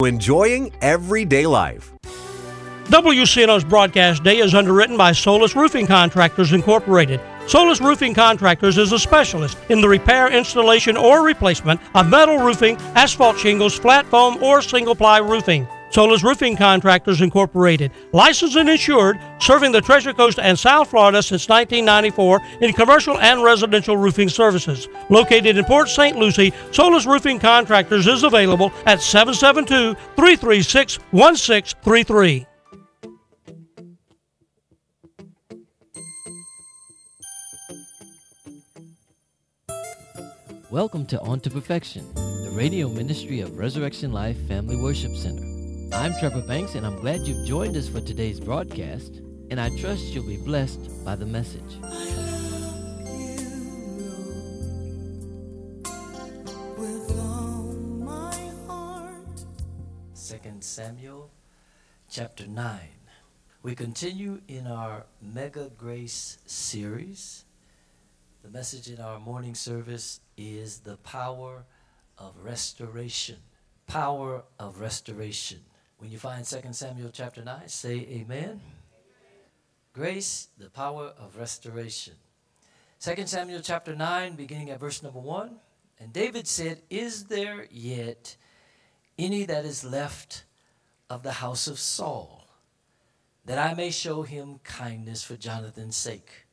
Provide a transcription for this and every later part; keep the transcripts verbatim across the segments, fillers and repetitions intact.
Enjoying everyday life. W C N O's broadcast day is underwritten by Solus Roofing Contractors Incorporated. Solus Roofing Contractors is a specialist in the repair, installation, or replacement of metal roofing, asphalt shingles, flat foam, or single-ply roofing. Solus Roofing Contractors Incorporated, licensed and insured, serving the Treasure Coast and South Florida since nineteen ninety-four in commercial and residential roofing services. Located in Port Saint Lucie, Solus Roofing Contractors is available at seven seven two, three three six, one six three three. Welcome to On to Perfection, the radio ministry of Resurrection Life Family Worship Center. I'm Trevor Banks, and I'm glad you've joined us for today's broadcast, and I trust you'll be blessed by the message. Second Samuel chapter nine. We continue in our Mega Grace series. The message in our morning service is the power of restoration. Power of restoration. When you find Second Samuel chapter nine, say amen. Amen. Grace, the power of restoration. Second Samuel chapter nine, beginning at verse number one. And David said, "Is there yet any that is left of the house of Saul, that I may show him kindness for Jonathan's sake?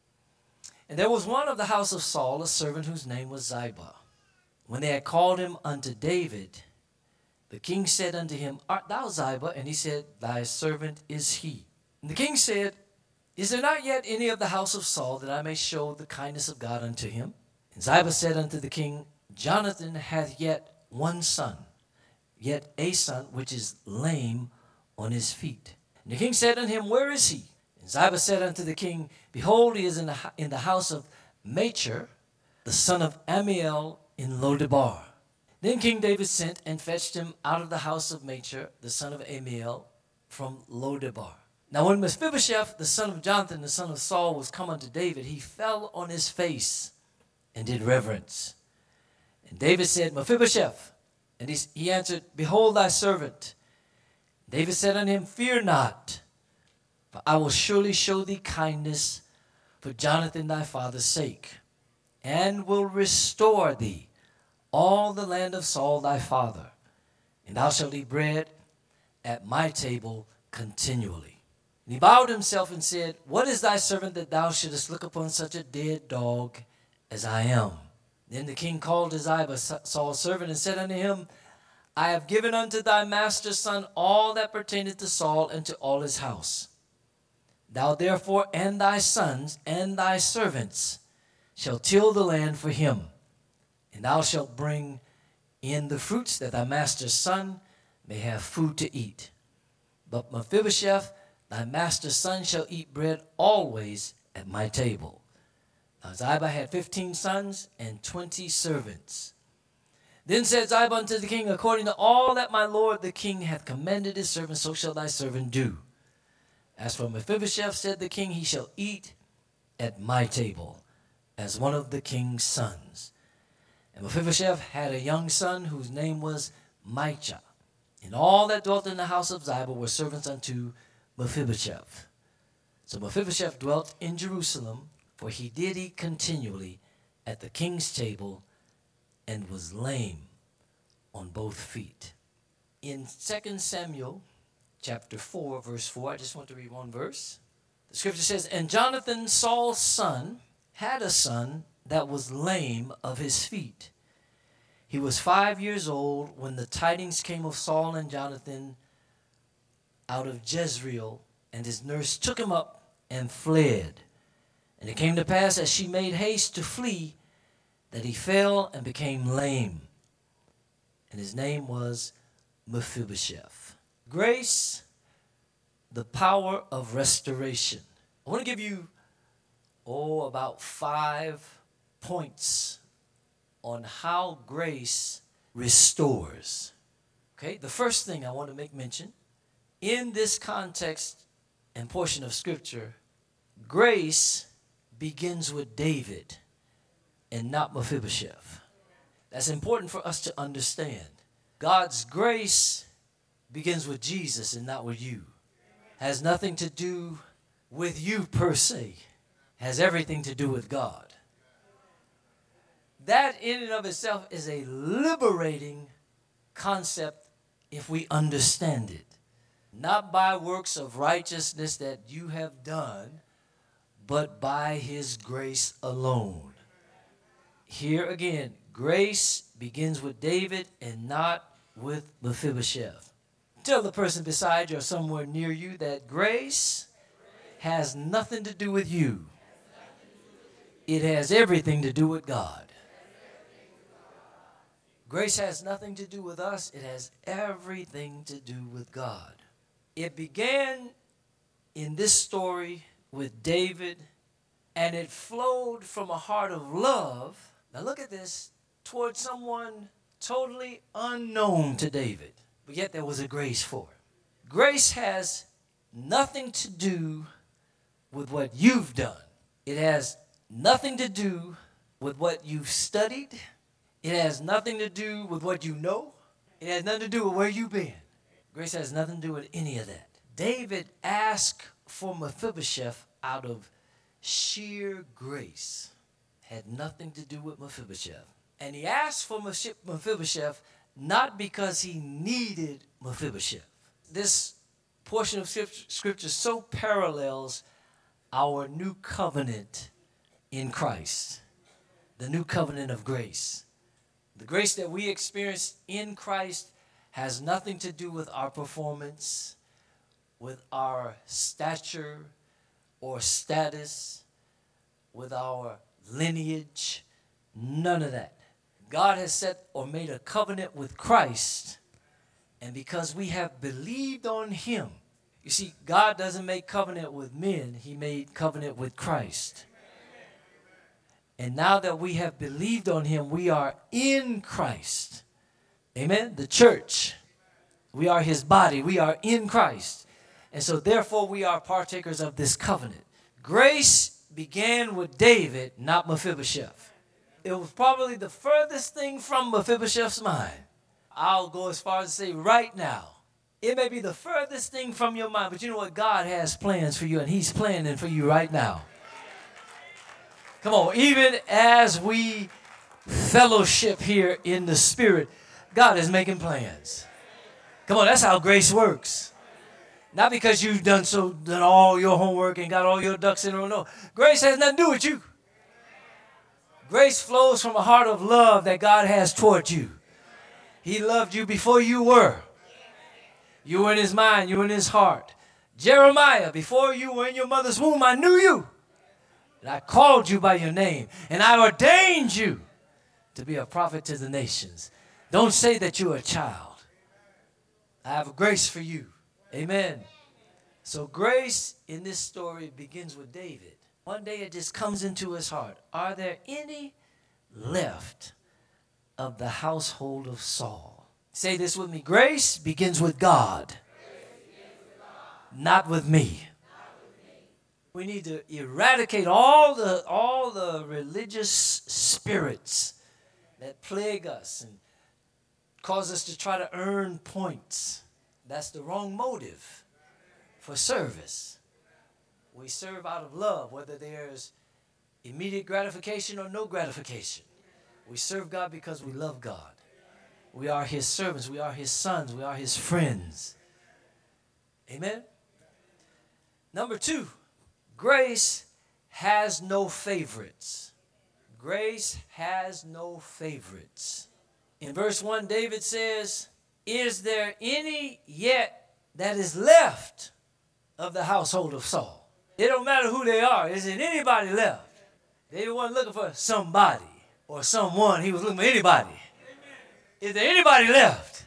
And there was one of the house of Saul, a servant whose name was Ziba. When they had called him unto David, the king said unto him, Art thou Ziba? And he said, Thy servant is he. And the king said, Is there not yet any of the house of Saul, that I may show the kindness of God unto him? And Ziba said unto the king, Jonathan hath yet one son, yet a son which is lame on his feet. And the king said unto him, Where is he? And Ziba said unto the king, Behold, he is in the, in the house of Machir, the son of Amiel in Lodebar. Then King David sent and fetched him out of the house of Machir, the son of Amiel, from Lodebar. Now when Mephibosheth, the son of Jonathan, the son of Saul, was come unto David, he fell on his face and did reverence. And David said, Mephibosheth. And he, he answered, Behold thy servant. David said unto him, Fear not, for I will surely show thee kindness for Jonathan thy father's sake, and will restore thee all the land of Saul thy father, and thou shalt eat bread at my table continually. And he bowed himself and said, What is thy servant that thou shouldest look upon such a dead dog as I am? Then the king called to Ziba, Saul's servant, and said unto him, I have given unto thy master's son all that pertaineth to Saul and to all his house. Thou therefore and thy sons and thy servants shall till the land for him, and thou shalt bring in the fruits, that thy master's son may have food to eat. But Mephibosheth, thy master's son, shall eat bread always at my table. Now Ziba had fifteen sons and twenty servants. Then said Ziba unto the king, According to all that my lord the king hath commanded his servant, so shall thy servant do. As for Mephibosheth, said the king, he shall eat at my table as one of the king's sons. And Mephibosheth had a young son whose name was Micah. And all that dwelt in the house of Ziba were servants unto Mephibosheth. So Mephibosheth dwelt in Jerusalem, for he did eat continually at the king's table, and was lame on both feet. In Second Samuel chapter four, verse four, I just want to read one verse. The scripture says, And Jonathan, Saul's son, had a son that was lame of his feet. He was five years old when the tidings came of Saul and Jonathan out of Jezreel, and his nurse took him up and fled. And it came to pass, as she made haste to flee, that he fell and became lame. And his name was Mephibosheth. Grace, the power of restoration. I want to give you, oh, about five points on how grace restores. Okay, the first thing I want to make mention, in this context and portion of Scripture, grace begins with David and not Mephibosheth. That's important for us to understand. God's grace begins with Jesus and not with you. Has nothing to do with you per se. Has everything to do with God. That in and of itself is a liberating concept if we understand it. Not by works of righteousness that you have done, but by his grace alone. Here again, grace begins with David and not with Mephibosheth. Tell the person beside you or somewhere near you that grace has nothing to do with you. It has everything to do with God. Grace has nothing to do with us. It has everything to do with God. It began in this story with David, and it flowed from a heart of love. Now look at this, towards someone totally unknown to David, but yet there was a grace for it. Grace has nothing to do with what you've done. It has nothing to do with what you've studied. It has nothing to do with what you know. It has nothing to do with where you've been. Grace has nothing to do with any of that. David asked for Mephibosheth out of sheer grace. Had nothing to do with Mephibosheth. And he asked for Mephibosheth not because he needed Mephibosheth. This portion of scripture so parallels our new covenant in Christ. The new covenant of grace. The grace that we experience in Christ has nothing to do with our performance, with our stature or status, with our lineage, none of that. God has set or made a covenant with Christ, and because we have believed on him, you see, God doesn't make covenant with men, he made covenant with Christ. And now that we have believed on him, we are in Christ. Amen? The church. We are his body. We are in Christ. And so therefore we are partakers of this covenant. Grace began with David, not Mephibosheth. It was probably the furthest thing from Mephibosheth's mind. I'll go as far as to say right now. It may be the furthest thing from your mind, but you know what? God has plans for you, and he's planning for you right now. Come on, even as we fellowship here in the Spirit, God is making plans. Come on, that's how grace works. Not because you've done so done all your homework and got all your ducks in a row. No, grace has nothing to do with you. Grace flows from a heart of love that God has toward you. He loved you before you were. You were in his mind, you were in his heart. Jeremiah, before you were in your mother's womb, I knew you. And I called you by your name, and I ordained you to be a prophet to the nations. Don't say that you're a child. I have grace for you. Amen. So grace in this story begins with David. One day it just comes into his heart. Are there any left of the household of Saul? Say this with me. Grace begins with God, begins with God. Not with me. We need to eradicate all the, all the religious spirits that plague us and cause us to try to earn points. That's the wrong motive for service. We serve out of love, whether there's immediate gratification or no gratification. We serve God because we love God. We are his servants. We are his sons. We are his friends. Amen? Number two. Grace has no favorites. Grace has no favorites. In verse one, David says, is there any yet that is left of the household of Saul? It don't matter who they are. Isn't anybody left? David wasn't looking for somebody or someone. He was looking for anybody. Amen. Is there anybody left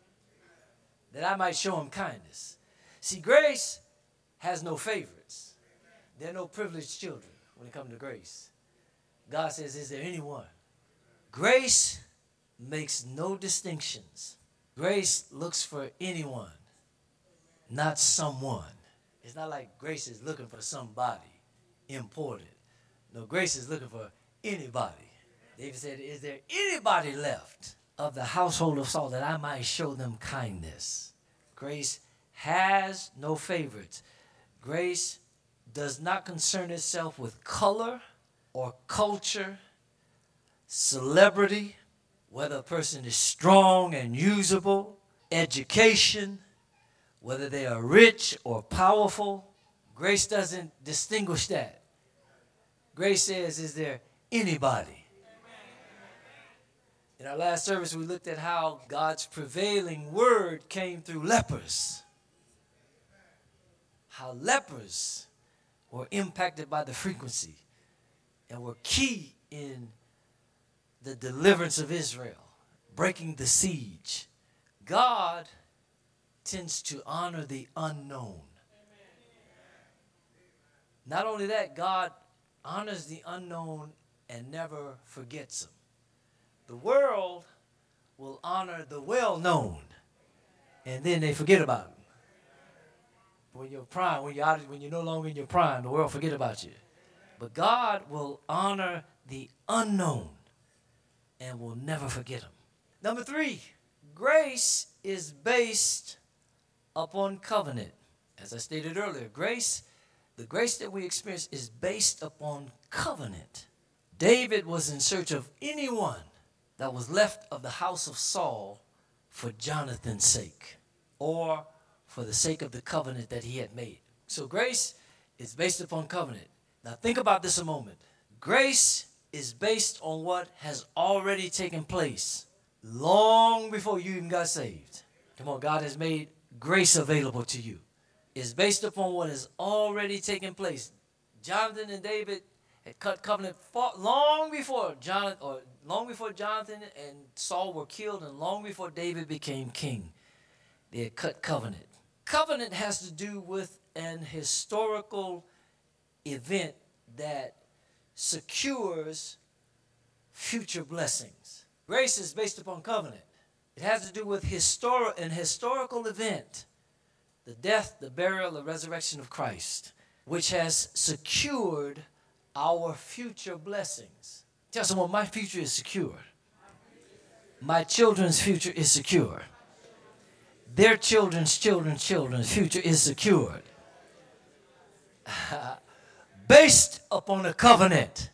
that I might show him kindness? See, grace has no favorites. There are no privileged children when it comes to grace. God says, is there anyone? Grace makes no distinctions. Grace looks for anyone, not someone. It's not like grace is looking for somebody important. No, grace is looking for anybody. David said, is there anybody left of the household of Saul that I might show them kindness? Grace has no favorites. Grace does not concern itself with color or culture, celebrity, whether a person is strong and usable, education, whether they are rich or powerful. Grace doesn't distinguish that. Grace says, is there anybody? In our last service, we looked at how God's prevailing word came through lepers. How lepers were impacted by the frequency and were key in the deliverance of Israel, breaking the siege. God tends to honor the unknown. Not only that, God honors the unknown and never forgets them. The world will honor the well-known, and then they forget about them. When you're prime, when you're out, when you're no longer in your prime, the world forget about you. But God will honor the unknown and will never forget them. Number three, grace is based upon covenant. As I stated earlier, grace, the grace that we experience is based upon covenant. David was in search of anyone that was left of the house of Saul for Jonathan's sake, or for the sake of the covenant that he had made. So grace is based upon covenant. Now think about this a moment. Grace is based on what has already taken place long before you even got saved. Come on, God has made grace available to you. It's based upon what has already taken place. Jonathan and David had cut covenant far, long before Jonathan, or long before Jonathan and Saul were killed, and long before David became king. They had cut covenant. Covenant has to do with an historical event that secures future blessings. Grace is based upon covenant. It has to do with histori- an historical event, the death, the burial, the resurrection of Christ, which has secured our future blessings. Tell someone, my future is secure. My children's future is secure. Their children's children's children's future is secured. Based upon a covenant.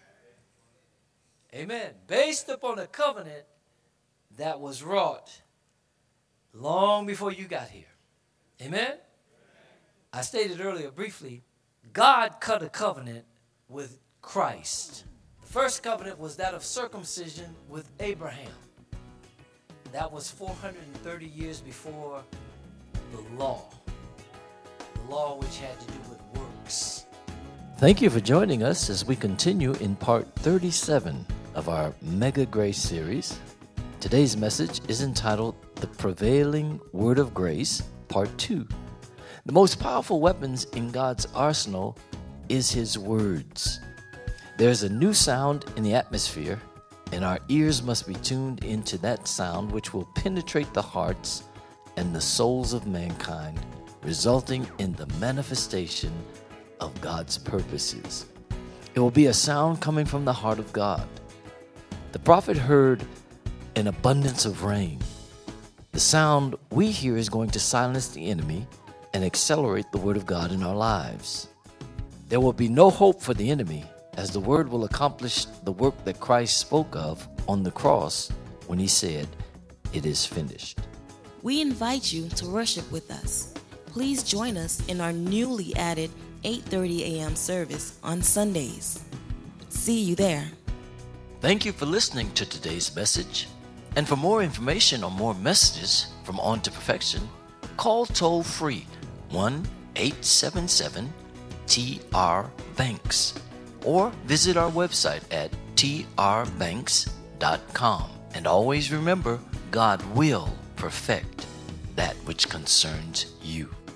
Amen. Based upon a covenant that was wrought long before you got here. Amen? I stated earlier briefly, God cut a covenant with Christ. The first covenant was that of circumcision with Abraham. That was four hundred thirty years before the law. The law which had to do with works. Thank you for joining us as we continue in part thirty-seven of our Mega Grace series. Today's message is entitled The Prevailing Word of Grace, Part two. The most powerful weapons in God's arsenal is His words. There's a new sound in the atmosphere, and our ears must be tuned into that sound, which will penetrate the hearts and the souls of mankind, resulting in the manifestation of God's purposes. It will be a sound coming from the heart of God. The prophet heard an abundance of rain. The sound we hear is going to silence the enemy and accelerate the word of God in our lives. There will be no hope for the enemy, as the word will accomplish the work that Christ spoke of on the cross when He said, "It is finished." We invite you to worship with us. Please join us in our newly added eight thirty a.m. service on Sundays. See you there. Thank you for listening to today's message. And for more information or more messages from On to Perfection, call toll free one eight seven seven T R Banks or visit our website at T R banks dot com. And always remember, God will perfect that which concerns you.